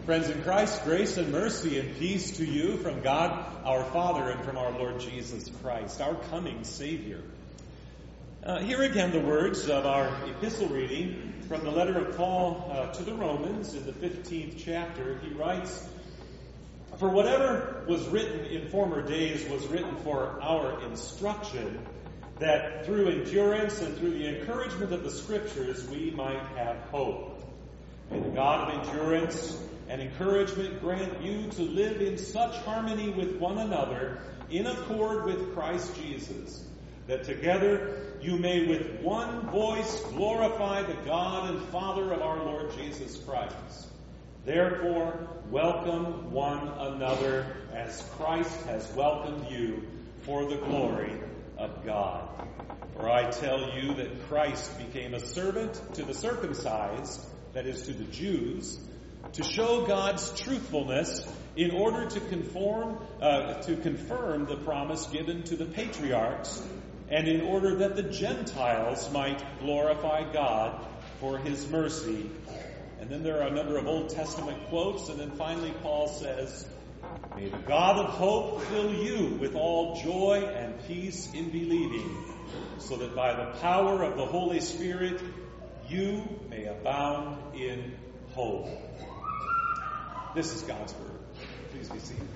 Friends in Christ, grace and mercy and peace to you from God our Father and from our Lord Jesus Christ, our coming Savior. Here again the words of our epistle reading from the letter of Paul to the Romans in the 15th chapter. He writes, "For whatever was written in former days was written for our instruction, that through endurance and through the encouragement of the Scriptures we might have hope. May the God of endurance and encouragement grant you to live in such harmony with one another in accord with Christ Jesus, that together you may with one voice glorify the God and Father of our Lord Jesus Christ. Therefore, welcome one another as Christ has welcomed you for the glory of God. For I tell you that Christ became a servant to the circumcised, that is, to the Jews, to show God's truthfulness in order to confirm the promise given to the patriarchs, and in order that the Gentiles might glorify God for his mercy." And then there are a number of Old Testament quotes, and then finally Paul says, "May the God of hope fill you with all joy and peace in believing, so that by the power of the Holy Spirit you may abound in hope." This is God's word. Please be seated.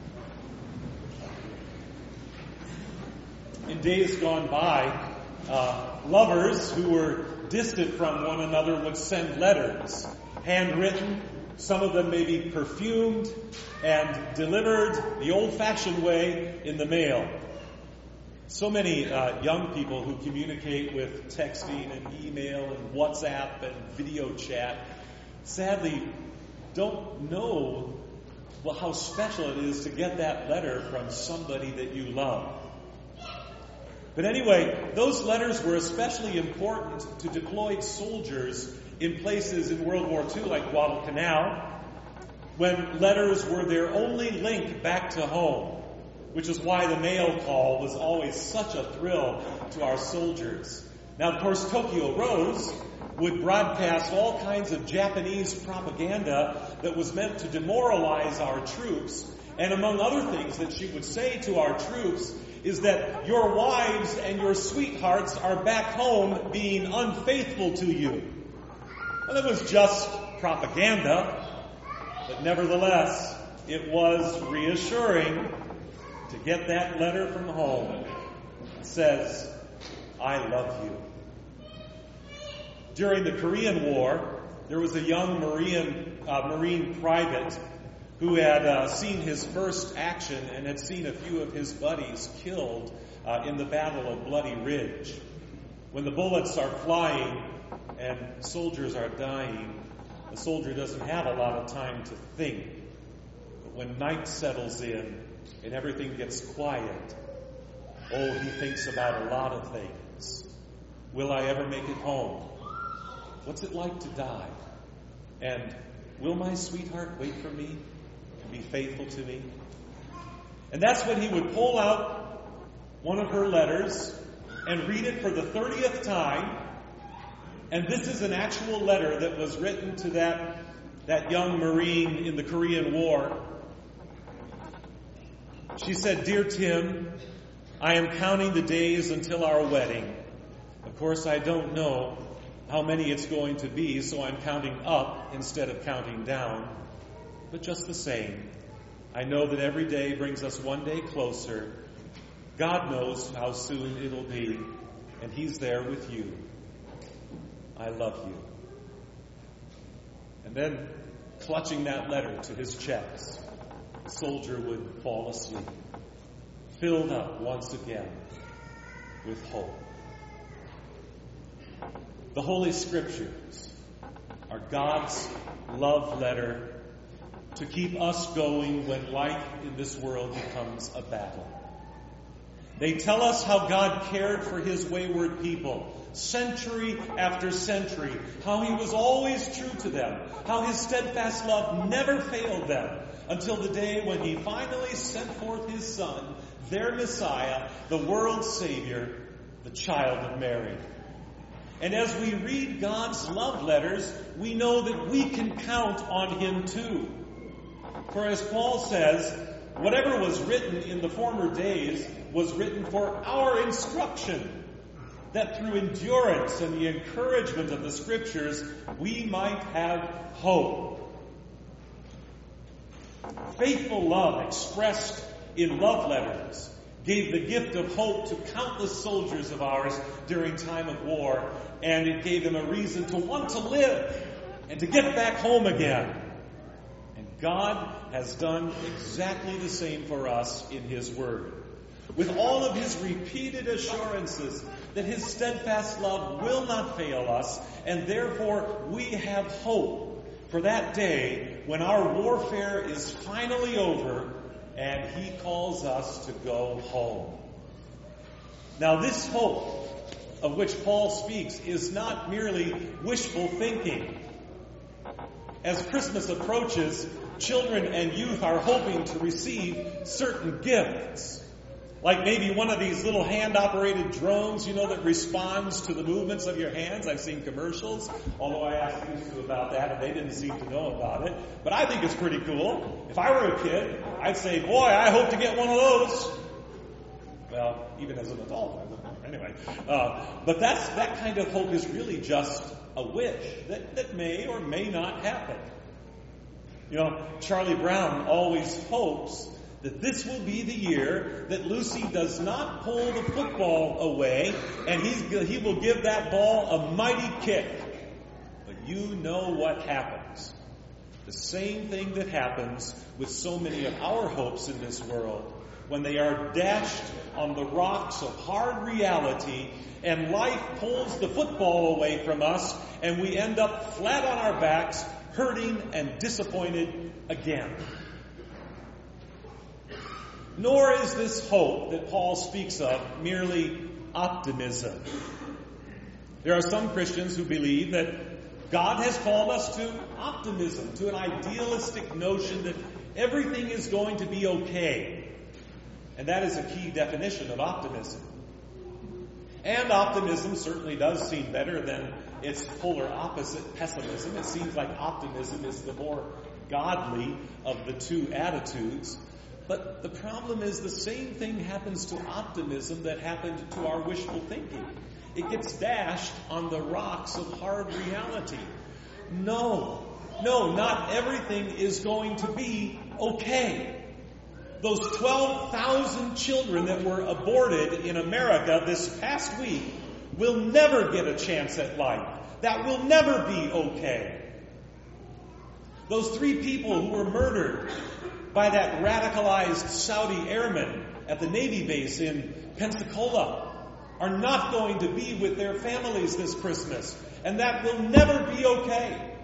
In days gone by, lovers who were distant from one another would send letters, handwritten, some of them may be perfumed, and delivered the old-fashioned way in the mail. So many young people who communicate with texting and email and WhatsApp and video chat sadly don't know how special it is to get that letter from somebody that you love. But anyway, those letters were especially important to deployed soldiers in places in World War II like Guadalcanal, when letters were their only link back to home, which is why the mail call was always such a thrill to our soldiers. Now, of course, Tokyo Rose would broadcast all kinds of Japanese propaganda that was meant to demoralize our troops. And among other things that she would say to our troops is that your wives and your sweethearts are back home being unfaithful to you. Well, it was just propaganda, but nevertheless, it was reassuring to get that letter from home. It says, "I love you." During the Korean War, there was a young Marine private who had seen his first action and had seen a few of his buddies killed in the Battle of Bloody Ridge. When the bullets are flying and soldiers are dying, the soldier doesn't have a lot of time to think. But when night settles in and everything gets quiet, he thinks about a lot of things. Will I ever make it home? What's it like to die? And will my sweetheart wait for me and be faithful to me? And that's when he would pull out one of her letters and read it for the 30th time. And this is an actual letter that was written to that young Marine in the Korean War. She said, "Dear Tim, I am counting the days until our wedding. Of course, I don't know how many it's going to be, so I'm counting up instead of counting down. But just the same, I know that every day brings us one day closer. God knows how soon it'll be, and He's there with you. I love you." And then, clutching that letter to his chest, the soldier would fall asleep, filled up once again with hope. The Holy Scriptures are God's love letter to keep us going when life in this world becomes a battle. They tell us how God cared for His wayward people, century after century, how He was always true to them, how His steadfast love never failed them, until the day when He finally sent forth His Son, their Messiah, the world's Savior, the child of Mary. And as we read God's love letters, we know that we can count on Him too. For as Paul says, whatever was written in the former days was written for our instruction, that through endurance and the encouragement of the Scriptures we might have hope. Faithful love expressed in love letters gave the gift of hope to countless soldiers of ours during time of war, and it gave them a reason to want to live and to get back home again. And God has done exactly the same for us in His Word. With all of His repeated assurances that His steadfast love will not fail us, and therefore we have hope for that day when our warfare is finally over and He calls us to go home. Now, this hope of which Paul speaks is not merely wishful thinking. As Christmas approaches, children and youth are hoping to receive certain gifts. Like maybe one of these little hand-operated drones, that responds to the movements of your hands. I've seen commercials, although I asked these two about that and they didn't seem to know about it. But I think it's pretty cool. If I were a kid, I'd say, boy, I hope to get one of those. Well, even as an adult, I don't know. Anyway. But that kind of hope is really just a wish that may or may not happen. Charlie Brown always hopes that this will be the year that Lucy does not pull the football away and he will give that ball a mighty kick. But you know what happens. The same thing that happens with so many of our hopes in this world when they are dashed on the rocks of hard reality and life pulls the football away from us and we end up flat on our backs, hurting and disappointed again. Nor is this hope that Paul speaks of merely optimism. There are some Christians who believe that God has called us to optimism, to an idealistic notion that everything is going to be okay. And that is a key definition of optimism. And optimism certainly does seem better than its polar opposite, pessimism. It seems like optimism is the more godly of the two attitudes. But the problem is the same thing happens to optimism that happened to our wishful thinking. It gets dashed on the rocks of hard reality. No, not everything is going to be okay. Those 12,000 children that were aborted in America this past week will never get a chance at life. That will never be okay. Those 3 people who were murdered by that radicalized Saudi airman at the Navy base in Pensacola are not going to be with their families this Christmas. And that will never be okay.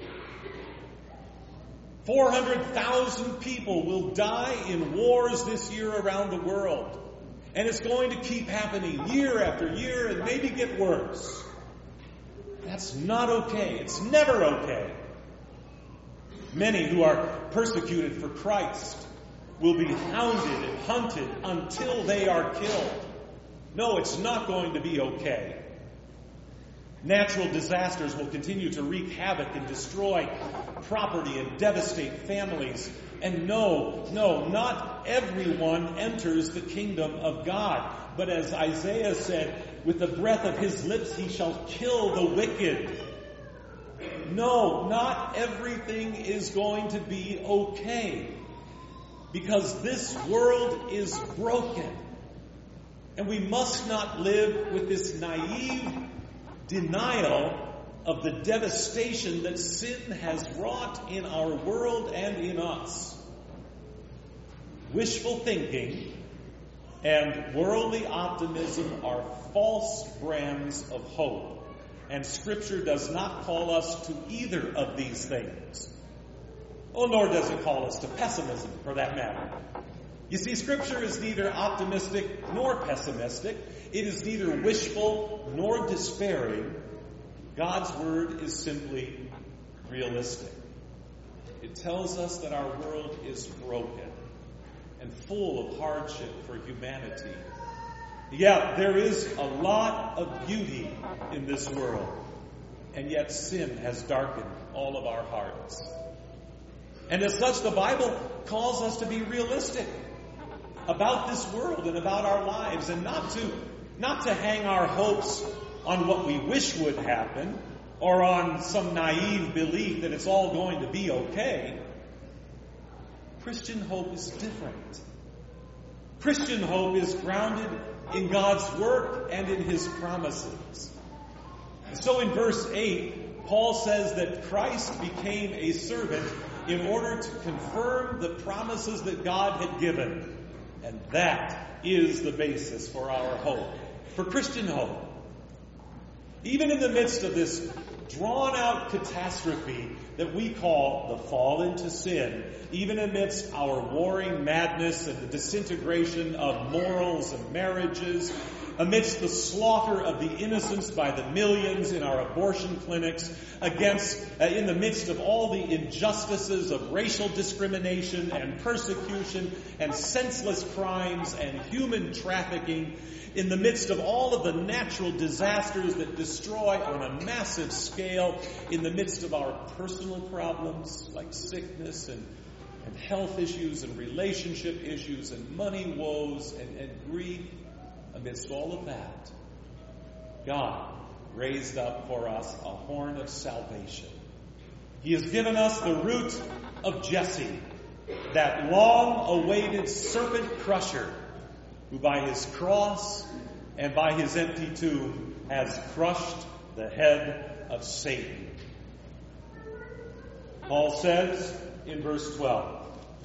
400,000 people will die in wars this year around the world. And it's going to keep happening year after year and maybe get worse. That's not okay. It's never okay. Many who are persecuted for Christ will be hounded and hunted until they are killed. No, it's not going to be okay. Natural disasters will continue to wreak havoc and destroy property and devastate families. And no, not everyone enters the kingdom of God. But as Isaiah said, with the breath of his lips he shall kill the wicked. No, not everything is going to be okay. Because this world is broken. And we must not live with this naive denial of the devastation that sin has wrought in our world and in us. Wishful thinking and worldly optimism are false brands of hope. And Scripture does not call us to either of these things. Oh, nor does it call us to pessimism, for that matter. You see, Scripture is neither optimistic nor pessimistic. It is neither wishful nor despairing. God's Word is simply realistic. It tells us that our world is broken and full of hardship for humanity. Yeah, there is a lot of beauty in this world, and yet sin has darkened all of our hearts. And as such, the Bible calls us to be realistic about this world and about our lives, and not to hang our hopes on what we wish would happen or on some naive belief that it's all going to be okay. Christian hope is different. Christian hope is grounded in God's work and in His promises. And so in verse 8, Paul says that Christ became a servant in order to confirm the promises that God had given. And that is the basis for our hope, for Christian hope. Even in the midst of this drawn-out catastrophe that we call the fall into sin, even amidst our warring madness and the disintegration of morals and marriages, amidst the slaughter of the innocents by the millions in our abortion clinics, in the midst of all the injustices of racial discrimination and persecution and senseless crimes and human trafficking, in the midst of all of the natural disasters that destroy on a massive scale, in the midst of our personal problems like sickness and health issues and relationship issues and money woes and grief, amidst all of that, God raised up for us a horn of salvation. He has given us the root of Jesse, that long-awaited serpent crusher, who by his cross and by his empty tomb has crushed the head of Satan. Paul says in verse 12,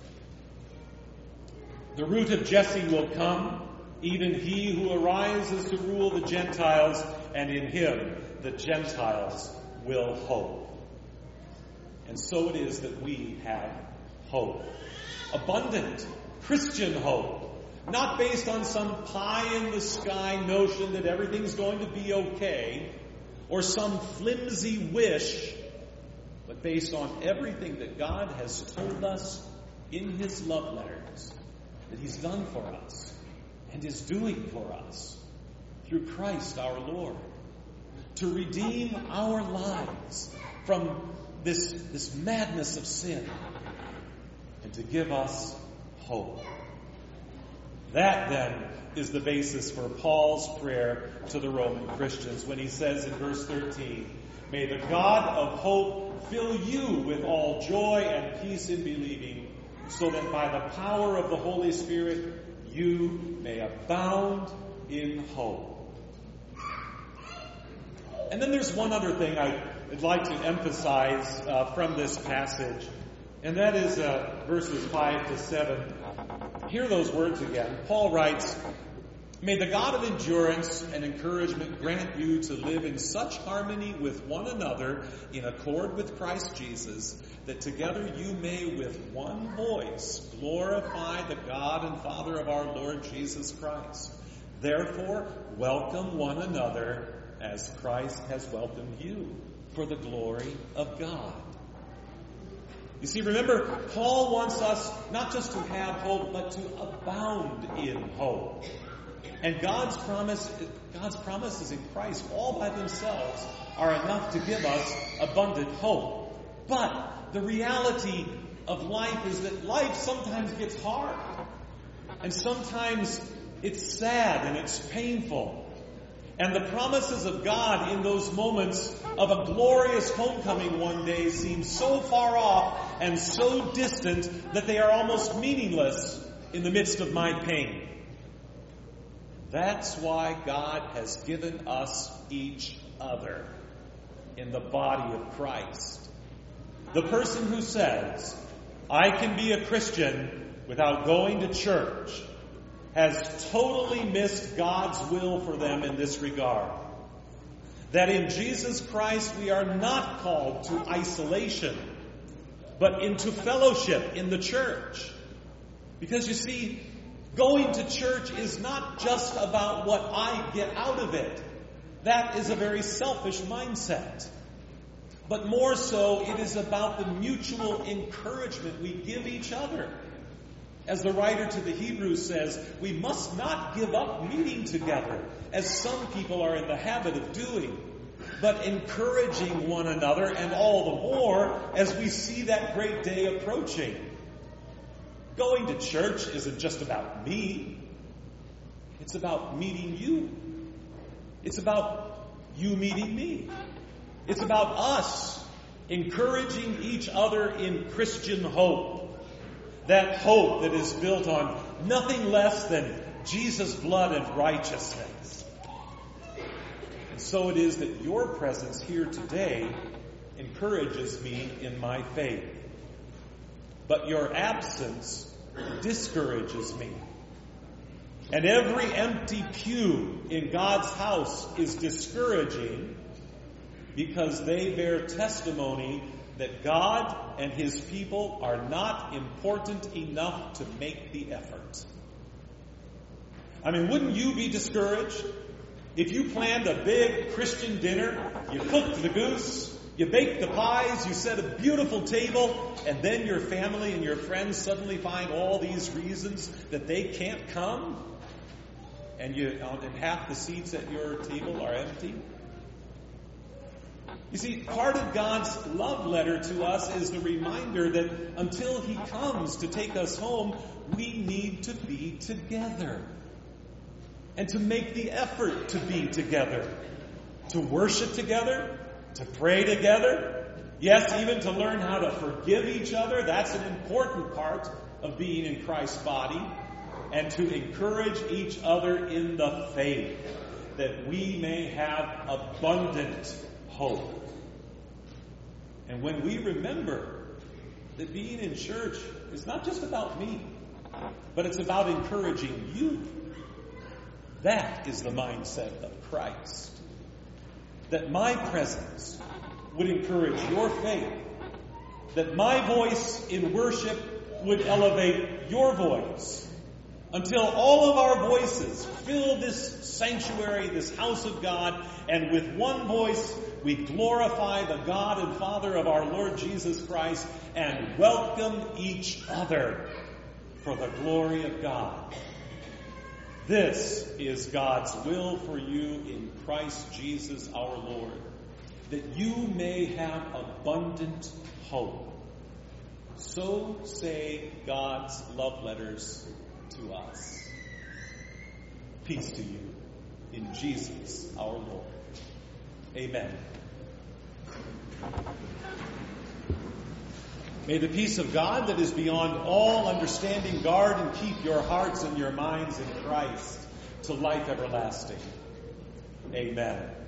"The root of Jesse will come, even he who arises to rule the Gentiles, and in him the Gentiles will hope." And so it is that we have hope. Abundant Christian hope. Not based on some pie-in-the-sky notion that everything's going to be okay, or some flimsy wish, but based on everything that God has told us in His love letters, that He's done for us and is doing for us through Christ our Lord, to redeem our lives from this madness of sin and to give us hope. That, then, is the basis for Paul's prayer to the Roman Christians when he says in verse 13, "May the God of hope fill you with all joy and peace in believing, so that by the power of the Holy Spirit you may abound in hope." And then there's one other thing I'd like to emphasize from this passage, and that is verses 5 to 7. Hear those words again. Paul writes, "May the God of endurance and encouragement grant you to live in such harmony with one another in accord with Christ Jesus, that together you may with one voice glorify the God and Father of our Lord Jesus Christ. Therefore, welcome one another as Christ has welcomed you for the glory of God." You see, remember, Paul wants us not just to have hope, but to abound in hope. And God's promises in Christ all by themselves are enough to give us abundant hope. But the reality of life is that life sometimes gets hard. And sometimes it's sad and it's painful. And the promises of God in those moments of a glorious homecoming one day seem so far off and so distant that they are almost meaningless in the midst of my pain. That's why God has given us each other in the body of Christ. The person who says, "I can be a Christian without going to church," has totally missed God's will for them in this regard. That in Jesus Christ we are not called to isolation, but into fellowship in the church. Because you see, going to church is not just about what I get out of it. That is a very selfish mindset. But more so, it is about the mutual encouragement we give each other. As the writer to the Hebrews says, we must not give up meeting together, as some people are in the habit of doing, but encouraging one another, and all the more as we see that great day approaching. Going to church isn't just about me. It's about meeting you. It's about you meeting me. It's about us encouraging each other in Christian hope. That hope that is built on nothing less than Jesus' blood and righteousness. And so it is that your presence here today encourages me in my faith. But your absence discourages me. And every empty pew in God's house is discouraging because they bear testimony that God and His people are not important enough to make the effort. I mean, wouldn't you be discouraged if you planned a big Christian dinner, you cooked the goose, you baked the pies, you set a beautiful table, and then your family and your friends suddenly find all these reasons that they can't come? And half the seats at your table are empty? You see, part of God's love letter to us is the reminder that until He comes to take us home, we need to be together. And to make the effort to be together. To worship together. To pray together. Yes, even to learn how to forgive each other. That's an important part of being in Christ's body. And to encourage each other in the faith, that we may have abundant hope. And when we remember that being in church is not just about me, but it's about encouraging you, that is the mindset of Christ. That my presence would encourage your faith, that my voice in worship would elevate your voice, until all of our voices fill this sanctuary, this house of God, and with one voice we glorify the God and Father of our Lord Jesus Christ and welcome each other for the glory of God. This is God's will for you in Christ Jesus our Lord, that you may have abundant hope. So say God's love letters to us. Peace to you in Jesus our Lord. Amen. May the peace of God that is beyond all understanding guard and keep your hearts and your minds in Christ to life everlasting. Amen.